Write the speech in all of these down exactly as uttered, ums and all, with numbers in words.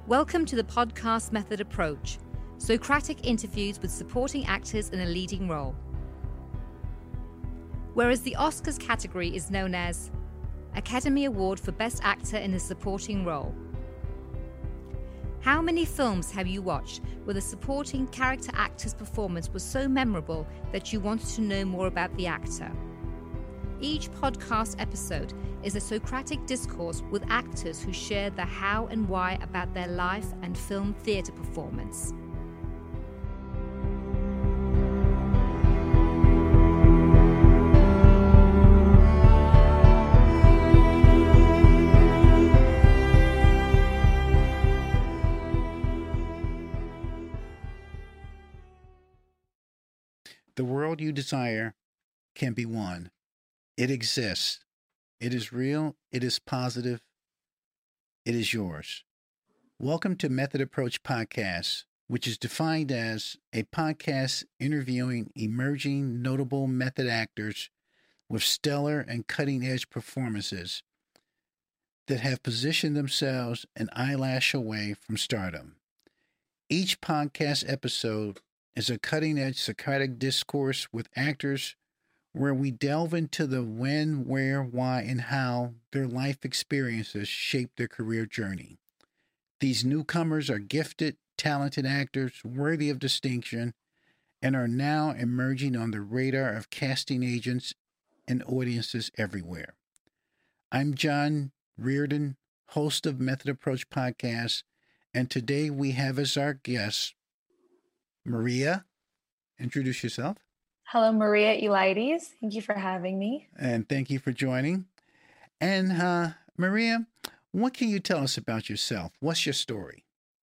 Welcome to the podcast Method Approach, Socratic interviews with supporting actors in a leading role. Whereas the Oscars category is known as Academy Award for Best Actor in a Supporting Role. How many films have you watched where the supporting character actor's performance was so memorable that you wanted to know more about the actor? Each podcast episode is a Socratic discourse with actors who share the how and why about their life and film theatre performance. The world you desire can be won. It exists. It is real. It is positive. It is yours. Welcome to Method Approach Podcast, which is defined as a podcast interviewing emerging notable method actors with stellar and cutting-edge performances that have positioned themselves an eyelash away from stardom. Each podcast episode is a cutting-edge Socratic discourse with actors where we delve into the when, where, why, and how their life experiences shape their career journey. These newcomers are gifted, talented actors worthy of distinction and are now emerging on the radar of casting agents and audiences everywhere. I'm John Reardon, host of Method Approach Podcast, and today we have as our guest Maria. Introduce yourself. Hello, Maria Eliades. Thank you for having me. And thank you for joining. And uh, Maria, what can you tell us about yourself? What's your story?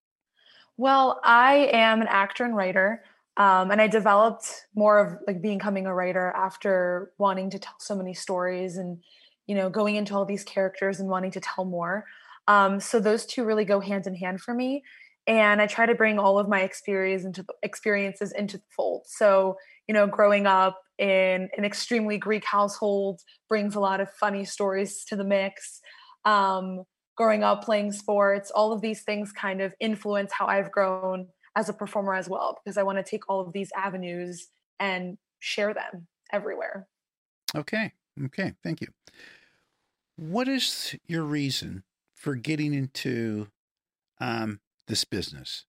Well, I am an actor and writer, um, and I developed more of like becoming a writer after wanting to tell so many stories and, you know, going into all these characters and wanting to tell more. Um, so those two really go hand in hand for me. And I try to bring all of my experience into the, experiences into the fold. So, you know, growing up in an extremely Greek household brings a lot of funny stories to the mix. Um, growing up playing sports, all of these things kind of influence how I've grown as a performer as well, because I want to take all of these avenues and share them everywhere. Okay. Okay. Thank you. What is your reason for getting into um, this business?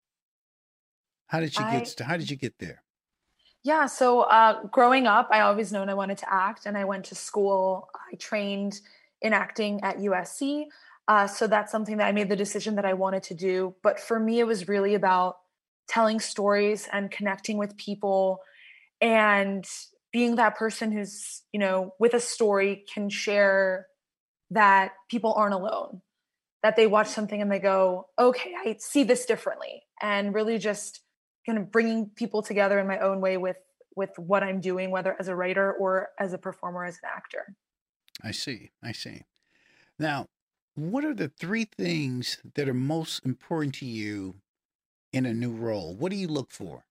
How did you get? I, how did you get there? Yeah. So uh, growing up, I always known I wanted to act, and I went to school. I trained in acting at U S C. Uh, so that's something that I made the decision that I wanted to do. But for me, it was really about telling stories and connecting with people and being that person who's, you know, with a story can share that people aren't alone, that they watch something and they go, okay, I see this differently. And really just kind of bringing people together in my own way with, with what I'm doing, whether as a writer or as a performer, as an actor. I see. I see. Now, what are the three things that are most important to you in a new role? What do you look for?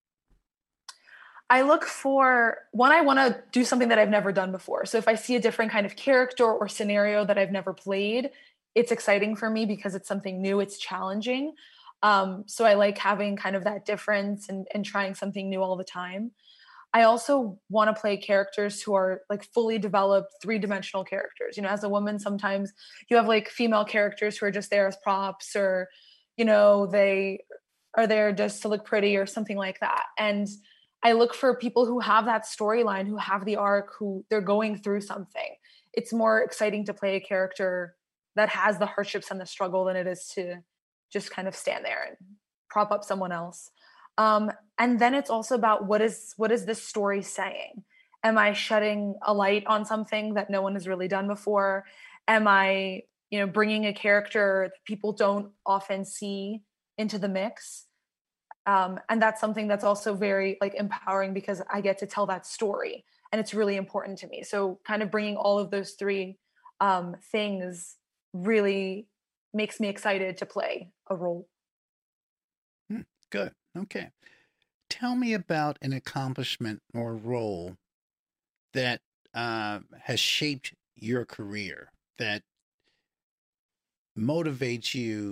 I look for, one, I want to do something that I've never done before. So if I see a different kind of character or scenario that I've never played, it's exciting for me because it's something new, it's challenging. Um, so I like having kind of that difference and, and trying something new all the time. I also want to play characters who are like fully developed three-dimensional characters. You know, as a woman, sometimes you have like female characters who are just there as props, or, you know, they are there just to look pretty or something like that. And I look for people who have that storyline, who have the arc, who they're going through something. It's more exciting to play a character that has the hardships and the struggle than it is to just kind of stand there and prop up someone else. Um, and then it's also about what is what is this story saying? Am I shedding a light on something that no one has really done before? Am I, you know, bringing a character that people don't often see into the mix? Um, and that's something that's also very like empowering because I get to tell that story, and it's really important to me. So kind of bringing all of those three um, things really makes me excited to play a role. Hmm, good. Okay. Tell me about an accomplishment or role that uh, has shaped your career, that motivates you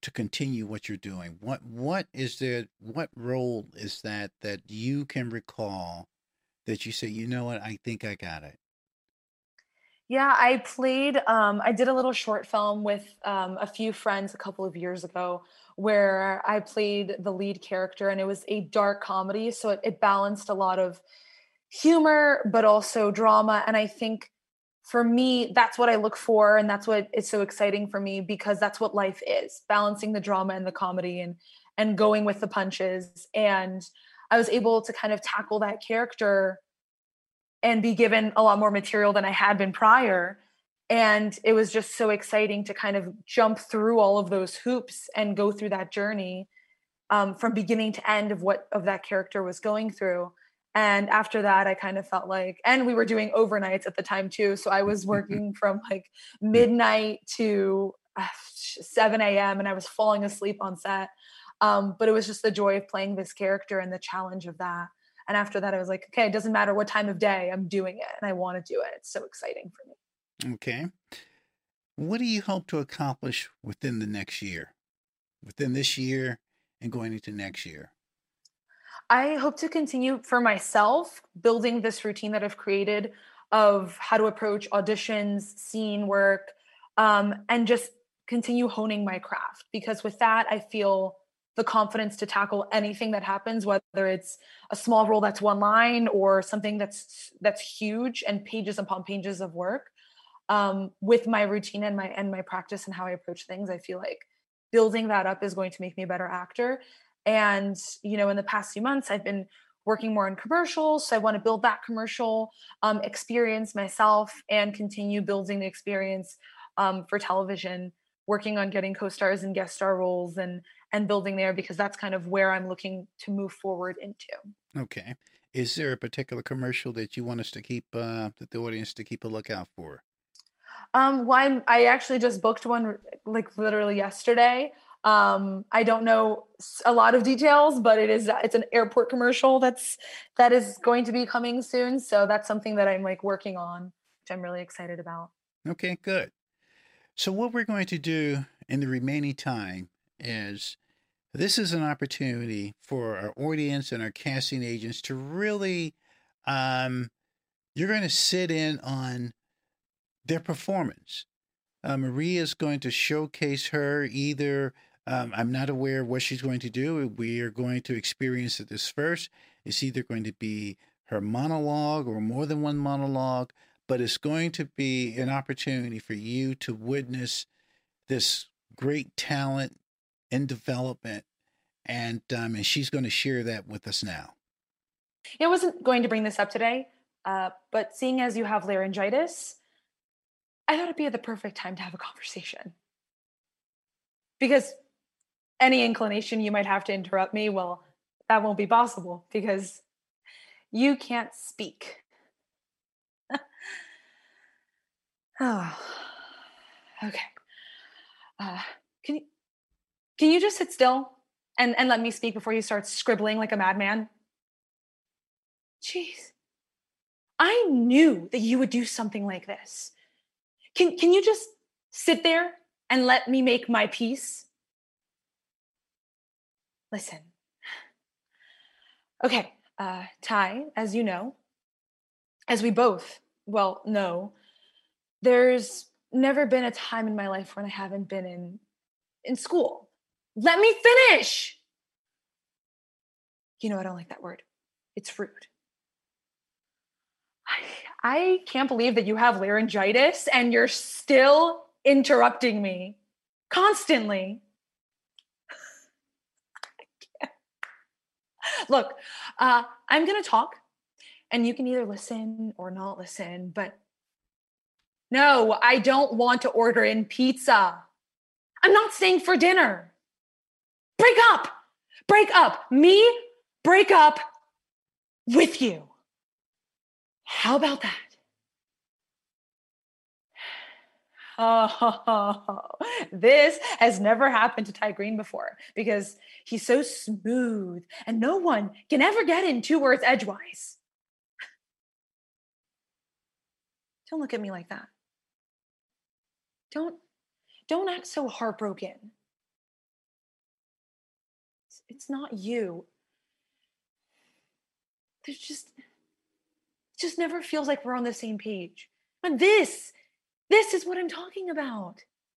to continue what you're doing? What what is there? What role is that that you can recall that you say, you know what, I think I got it? Yeah, I played, um, I did a little short film with um, a few friends a couple of years ago where I played the lead character, and it was a dark comedy. So it, it balanced a lot of humor, but also drama. And I think for me, that's what I look for. And that's what is so exciting for me, because that's what life is, balancing the drama and the comedy, and, and going with the punches. And I was able to kind of tackle that character and be given a lot more material than I had been prior. And it was just so exciting to kind of jump through all of those hoops and go through that journey, um, from beginning to end of what of that character was going through. And after that, I kind of felt like, and we were doing overnights at the time too. So I was working from like midnight to uh, seven a m and I was falling asleep on set. Um, but it was just the joy of playing this character and the challenge of that. And after that, I was like, okay, it doesn't matter what time of day, I'm doing it and I want to do it. It's so exciting for me. Okay. What do you hope to accomplish within the next year, within this year and going into next year? I hope to continue for myself building this routine that I've created of how to approach auditions, scene work, um, and just continue honing my craft. Because with that, I feel the confidence to tackle anything that happens, whether it's a small role that's one line or something that's that's huge and pages upon pages of work. Um, with my routine and my and my practice and how I approach things, I feel like building that up is going to make me a better actor. And you know, in the past few months, I've been working more on commercials, so I want to build that commercial um, experience myself and continue building the experience um, for television, working on getting co-stars and guest star roles, and and building there, because that's kind of where I'm looking to move forward into. Okay. Is there a particular commercial that you want us to keep, uh, that the audience to keep a lookout for? Um, well, I'm, I actually just booked one like literally yesterday. Um, I don't know a lot of details, but it is it's an airport commercial that's that is going to be coming soon. So that's something that I'm like working on, which I'm really excited about. Okay, good. So what we're going to do in the remaining time is, this is an opportunity for our audience and our casting agents to really, um, you're going to sit in on their performance. Uh, Maria is going to showcase her either. Um, I'm not aware of what she's going to do. We are going to experience this first. It's either going to be her monologue or more than one monologue, but it's going to be an opportunity for you to witness this great talent in development, and um, and she's going to share that with us now. I wasn't going to bring this up today, uh, but seeing as you have laryngitis, I thought it'd be the perfect time to have a conversation. Because any inclination you might have to interrupt me, well, that won't be possible because you can't speak. Oh, okay. Uh, can you can you just sit still and, and let me speak before you start scribbling like a madman? Jeez. I knew that you would do something like this. Can can you just sit there and let me make my peace? Listen. Okay, uh, Ty, as you know, as we both well know, there's never been a time in my life when I haven't been in in school. Let me finish. You know, I don't like that word. It's rude. I, I can't believe that you have laryngitis and you're still interrupting me constantly. Look, uh, I'm going to talk and you can either listen or not listen, but no, I don't want to order in pizza. I'm not staying for dinner. Break up. Break up. Me break up with you. How about that? Oh, this has never happened to Ty Green before because he's so smooth and no one can ever get in two words edgewise. Don't look at me like that. Don't, don't act so heartbroken. it's not you. There's just, it just never feels like we're on the same page. And this, this is what I'm talking about.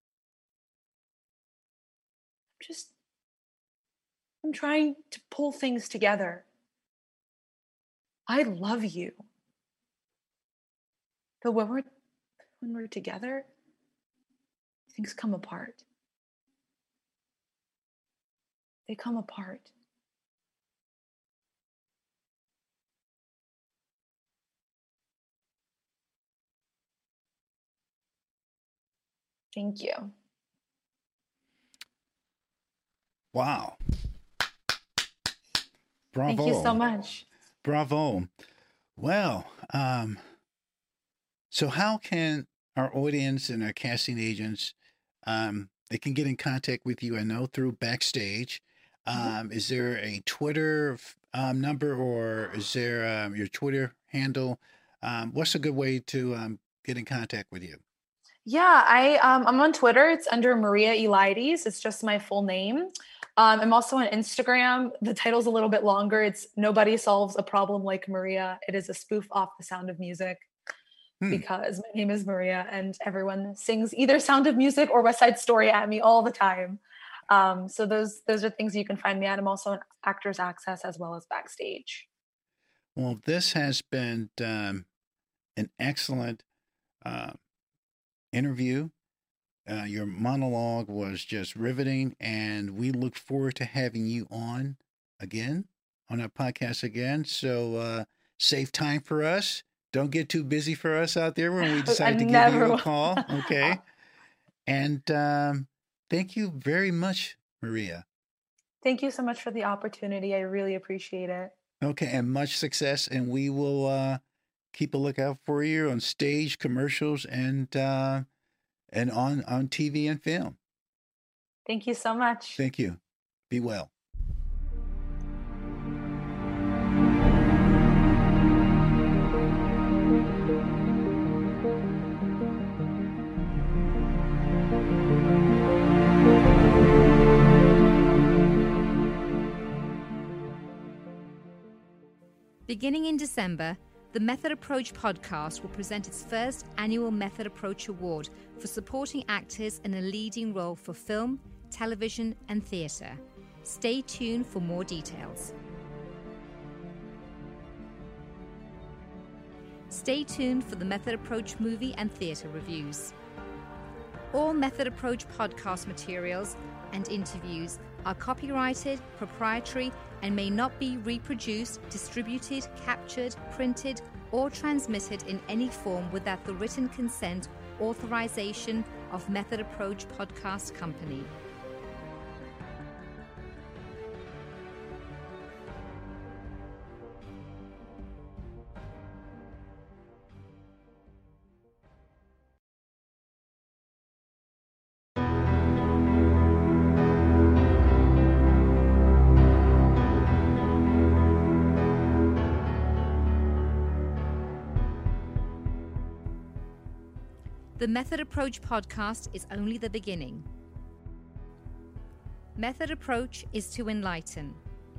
I'm just, I'm trying to pull things together. I love you. But when we're, when we're together, things come apart. They come apart. Thank you. Wow. Bravo. Thank you so much. Bravo. Well, um, so how can our audience and our casting agents, um, they can get in contact with you, I know, through Backstage. Um, mm-hmm. Is there a Twitter um, number, or is there um, your Twitter handle? Um, what's a good way to um, get in contact with you? Yeah, I, um, I'm on Twitter. It's under Maria Eliades. It's just my full name. Um, I'm also on Instagram. The title's a little bit longer. It's Nobody Solves a Problem Like Maria. It is a spoof off The Sound of Music hmm. because my name is Maria and everyone sings either Sound of Music or West Side Story at me all the time. Um, so those those are things you can find me at. I'm also on Actors Access as well as Backstage. Well, this has been um, an excellent uh, interview. Uh, your monologue was just riveting, and we look forward to having you on again, on our podcast again. So uh, save time for us. Don't get too busy for us out there when we decide to give you a call. Okay. And um, thank you very much, Maria. Thank you so much for the opportunity. I really appreciate it. Okay. And much success. And we will uh, keep a lookout for you on stage, commercials, and uh, and on, on T V and film. Thank you so much. Thank you. Be well. Beginning in December, the Method Approach podcast will present its first annual Method Approach Award for supporting actors in a leading role for film, television, and theatre. Stay tuned for more details. Stay tuned for the Method Approach movie and theatre reviews. All Method Approach podcast materials and interviews are copyrighted, proprietary, and may not be reproduced, distributed, captured, printed, or transmitted in any form without the written consent, authorization of Method Approach Podcast Company. The Method Approach podcast is only the beginning. Method Approach is to enlighten.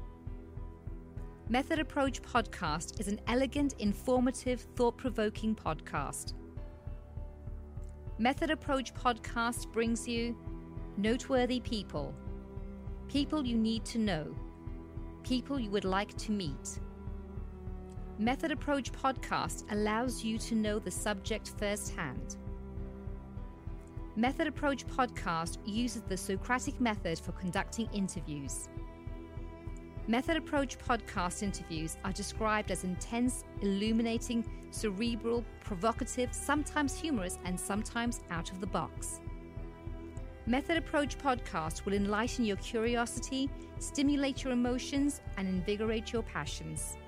Method Approach podcast is an elegant, informative, thought-provoking podcast. Method Approach podcast brings you noteworthy people, people you need to know, people you would like to meet. Method Approach podcast allows you to know the subject firsthand. Method Approach podcast uses the Socratic method for conducting interviews. Method Approach podcast interviews are described as intense, illuminating, cerebral, provocative, sometimes humorous, and sometimes out of the box. Method Approach podcast will enlighten your curiosity, stimulate your emotions, and invigorate your passions.